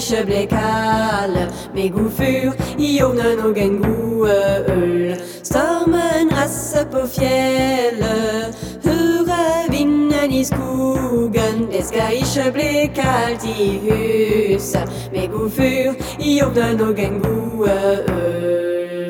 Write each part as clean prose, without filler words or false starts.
ikke blive kalde. Med god fyr i ovnen og en god øl. Stormen rasser på fjellet, hører vinden i skogen. Det skal ikke blive kaldt i huset. Med god fyr i ovnen og en god øl.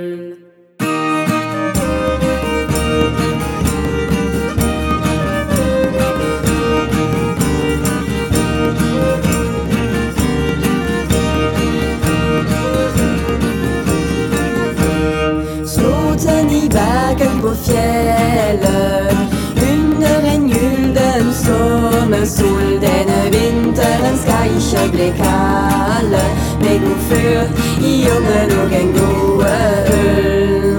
Slåten i bakken på fjellet, under en gylden sommersol. Denne vinteren skal ikke bli kalde. Med god fyr i ovnen og en god øl.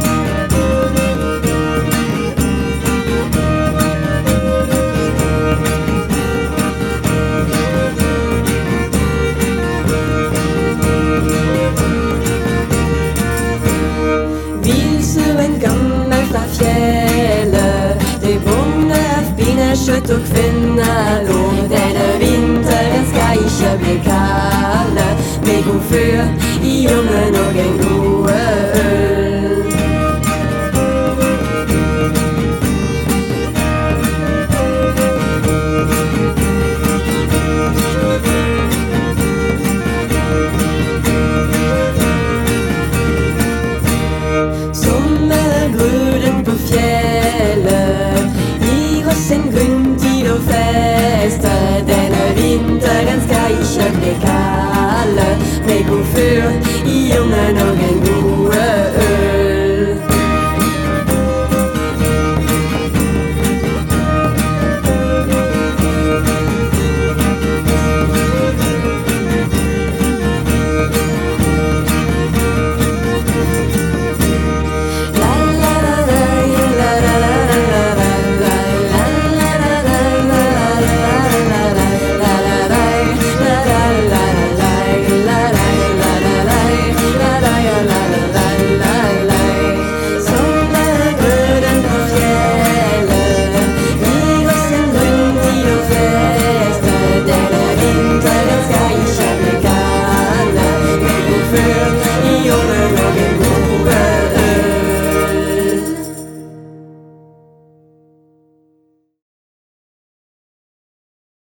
Vildsuen gammel fra fjellet, det bunner pinnekjøtt og kvinnelår. Denne vinteren skal ikke bli kalde. Med god fyr i ovnen og en god øl.